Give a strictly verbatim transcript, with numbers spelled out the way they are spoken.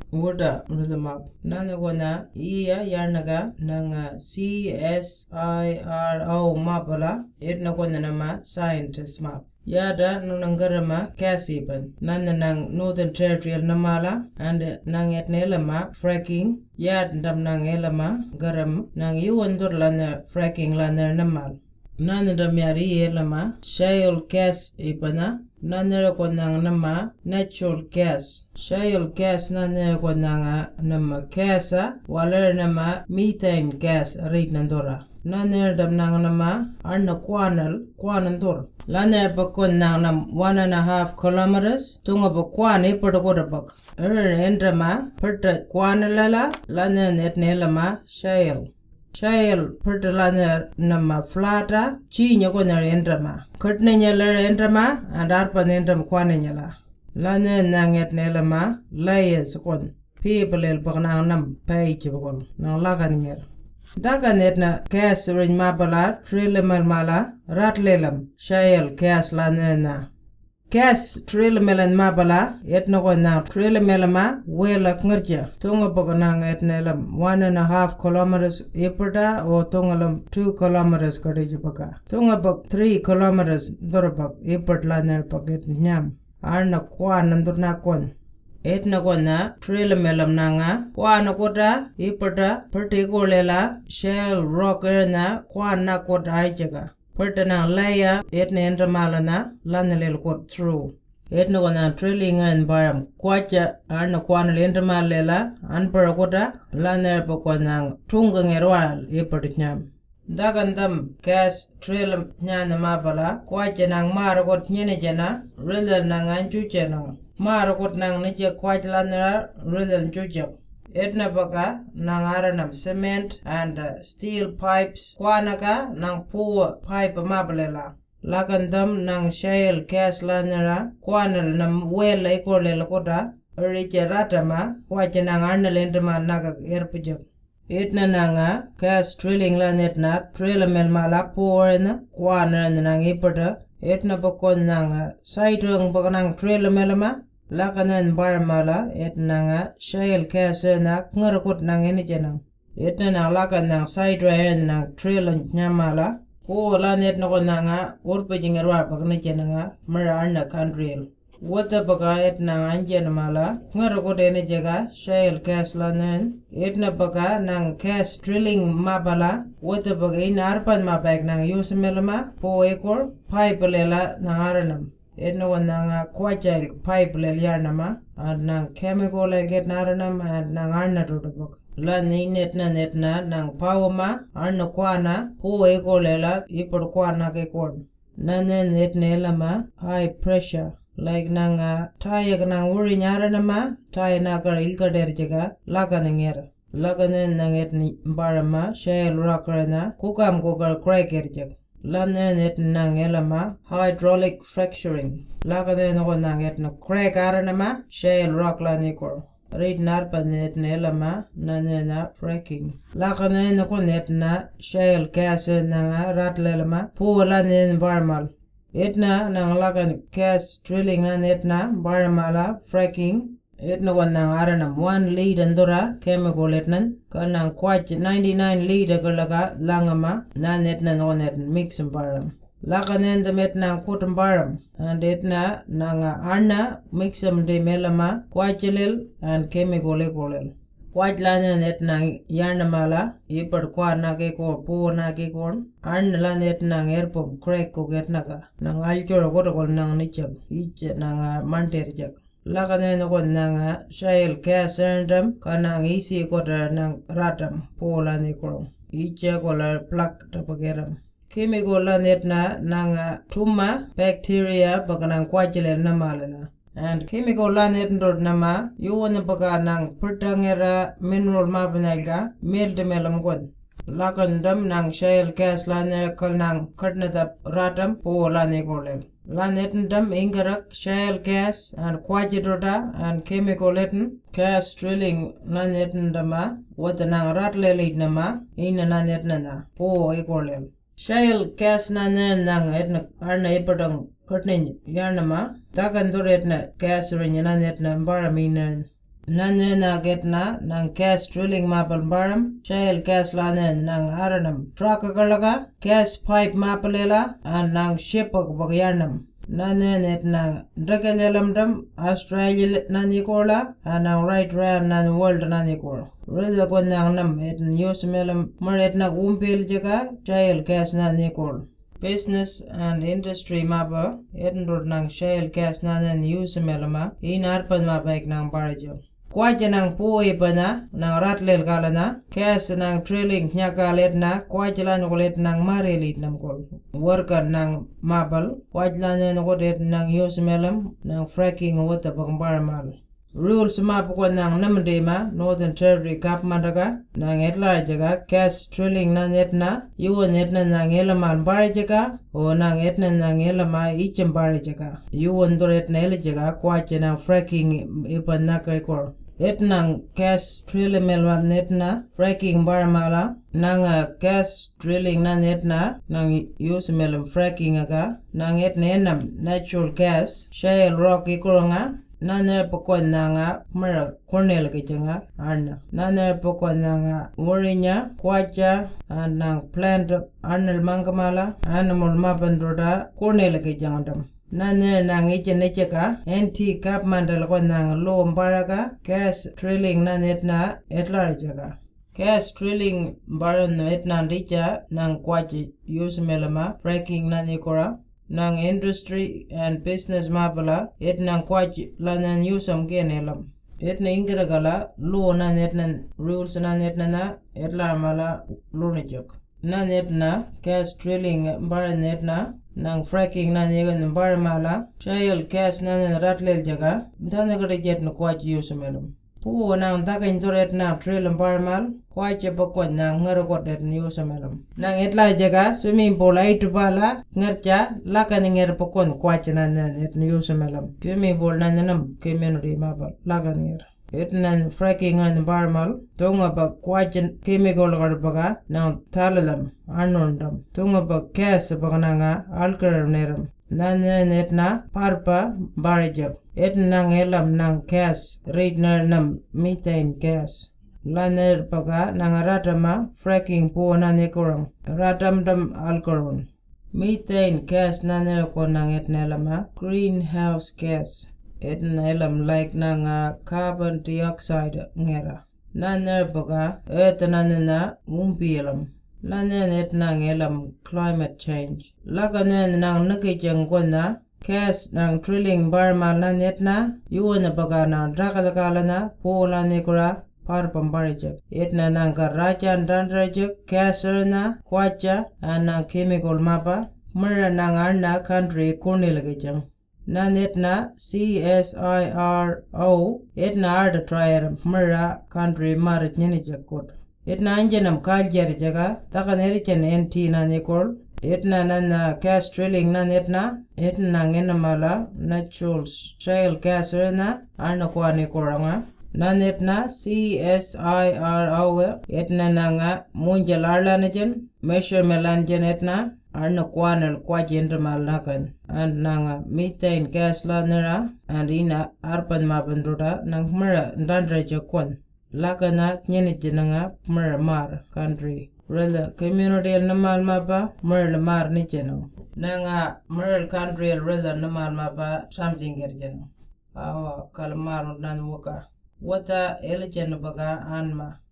Woda rhythm up. Nana gona iya yarnaga nanga C S I R O mapala itna gona nama scientist map. Yada nunangarama kasiban. Nana nang Northern Territorial namala and nang etnelama fracking. Yad dam nang elama garam nang yuandur lana fracking lana namal. Nana dam yari elama shale gas ipana. Nana ko nang nama natural gas. Shale gas nana ko nanga nama kasa wala nama methane gas rit nandora. Nana dam nang nama arna kwanal kwanandor. Lana bakon nang nam one and a half kilometers. Tunga ba kwani patakoda bak. Er endrama perta kwanalala lana netnelama shale. Shale pertalana nama flata chinya ko na endrama. Kurtne nyala endrama and arpa endram kwana nyala. Lana nanget nelama layers kon. People el bakna nam page bakol nang lagan nger. Daga netna gas rin mabala trilemal mala ratlelam shale gas lana na. Gas trilemelan mabala etna ko na trilemelama wela ngerja. Tunga bakna etnelam one and a half kilometers iperda o tungalam two kilometers kadijibaka. Tunga bak three kilometers dorabak ipert lana paket nyam. Arna kwa nandurna kon. Etna ko na trilemelam nanga kwa na kota iperda pertikolela shale rock erna kwa na kota aijaga. Pertana laya etna endramalana lanalel kot through. Etna wana trilling and baram kwacha arna kwana endramalela anpara kota lanar pakwanang tungang erwal iperdiknyam. Dagandam gas trill nyana mabala kwacha nang marakot nyene jana rilal nang anchuche nang marakot nang nije kwacha lanara rilal chuchak. Etna baka nang aranam cement and uh, steel pipes kwanaka nang poor pipe mabalela. Lagandam nang shale gas lanara kwanal nam wela ikolela kota riche ratama kwacha nang arnalendama naga erpujak. Etna nanga gas drilling lanetna trilamel mala poor na kwana nang ipota. Etna bakon nanga saitong baka nang trilamelama lakanan baramala etnanga shale gas na ngarakot nang enijanang. Etna nang lakan nang sidra nang trail nyamala po lanet na ko nanga urpajing erwa paknijananga marana country. Wata baka etna anjan mala ngarakot enijaga shale gas lanan etna baka nang gas drilling mabala wata baka inarpan mabag nang yusamelama po ekor pipe lela nang aranam. Etna wananga kwacha pipe leliarnama and nang chemical get naranam and nang arna tutubuk. La ni netna netna nang pawama arna kwana po eko lela ipur kwana ke korn. Nana netna elama high pressure like nanga taya nang uri nyaranama taya nakar ilka derjaga laka nangera. Laka nang etni barama shale rockerana kukam kukar crack erjag. Lana net nang elama hydraulic fracturing. Laka no nang etna crack aranama shale rock lanikor. Read narpa net elama nanena fracking. Laka no netna shale gas nanga ratlelama pula nen barmal. Etna nang laka gas drilling na netna baramala fracking. Etna wan nang aranam one lead andora chemical etnan kanang kwach ninety-nine liter kalaga langama na netna no net mix baram. Laka nenda metna kutum baram and etna nanga arna mixum de melama kwachelil and chemical ekolil. Kwach lana netna yarnamala ipar kwa nake ko po nake korn arna la netna erpom crack ko getnaga nang alchora kotokol nang nichag ich nanga manterjag. Lakane no ko nanga shale gas erndam kanang isi kota nang ratam pola ni korong. Icha kola plak tapageram. Chemical lanetna nanga tuma bacteria bakanang kwajile namalana. And chemical lanet ndod nama yuwana baka nang pertangera mineral mabanaga mil de melam kon. Lakandam nang shale gas laner kal nang karnatap ratam pola ni kolel. Lanetendam ingarak shale gas and quajidota and chemical letten gas drilling lanetendama what nang ratlelid nama in nanetnana po ekolel. Shale gas nanan nang etna arna ipodong kurtnin yarnama takan duretna gas rin nanetna baraminan. Nane na get na nang gas drilling mapal baram, shale gas lane nang aranam. Traka kalaga, gas pipe mapalela, and nang shipok bagyanam. Nane net nang drakalam dam, Australia nanikola, and nang right round nan world nanikola. Reza ko nang nam et newsmelam maret na umpil jaga, shale gas nanikola. Business and industry mapa, etnrod nang shale gas nanan newsmelama, in arpan mapa ek nang barajo. Kwaja nang puwi pa na, nang ratlel kala na, gas nang drilling nyakalet na, kwaja lan ulit nang marilit nam kol. Worker nang mapal, kwaja lan ulit nang newsmelam, nang fracking wata pagmbaramal. Rules map ko nang namdema Northern Territory Kap Mandaga nang etla jaga gas drilling na net na yuwa net na nang elaman bari jaga o nang etna nang elama ichem bari jaga yuwa ndoret na ele jaga kwache nang fracking ipan nakrekor et nang gas drilling melwa net na fracking baramala nang gas drilling na net na nang use melam fracking aga nang et nenam natural gas shale rock ikoronga Nana pokon nanga mara cornel kejanga arna. Nana pokon nanga warinya kwacha nang plant arnel mangamala animal mapandroda cornel kejangdam. Nana nang iche necheka anti kap mandal kon nang lo mbaraga gas drilling nanet na etlarjaga. Gas drilling baran etna richa nang kwachi use melama fracking nanikora. Nang industry and business mapala et nang kwaji lanan yusam genelam et na ingragala lo na net na rules na net na na et la mala lunijok na net na gas drilling bar net na nang fracking na negan bar mala shale gas na na ratlel jaga dana jet na kwaji yusamelam pu nang dagan doret na drill bar mal kwaje bakon nang ngargot et yusamelam nang et la jaga swimming pool ai tubala ngarcha lakan nger bakon kwaje na net yusamelam swimming pool na nanam community mabal lakan nger et nan fracking an bar mal tonga ba kwaje chemical gar baga nang talalam anondam tonga ba gas bagananga alkar neram Nana netna parpa barajab et nang elam nang gas reitner nam methane gas laner paga nang ratama fracking po nanekorang ratam dam alkoron methane gas naner ko nang et nelama greenhouse gas et nelam like nang carbon dioxide ngera naner paga et nanana umpilam Lanen et nang elam climate change. Laganen nang nakijang na gas nang drilling barma lanet na yuwan bagana drakalakala po lanekura parpambarijak. Et na nang karajan dandrajak gaser na kwacha nang chemical mapa mura nang arna country kornilagijang. Nanet na C S I R O et na arda trier mura country marit ninijakot. Etna anjanam kaljar jaga takaneri chen N T na nikol etna nana gas drilling na netna etna ngenamala natural shale gas na arna kwa nikoranga na netna C S I R O etna nanga munjal arla najan measure melanjan etna arna kwanal kwa jendramal nakan and nanga methane gas la nara and ina arpan mapandroda nang mara dandra jakwan Lakana nyenijinanga mar country. Rela community namal mapa mer mar nicheno. Nanga mer country rela namal mapa something gerjeno. Awa kalmar nan woka. Wata elejen baga anma.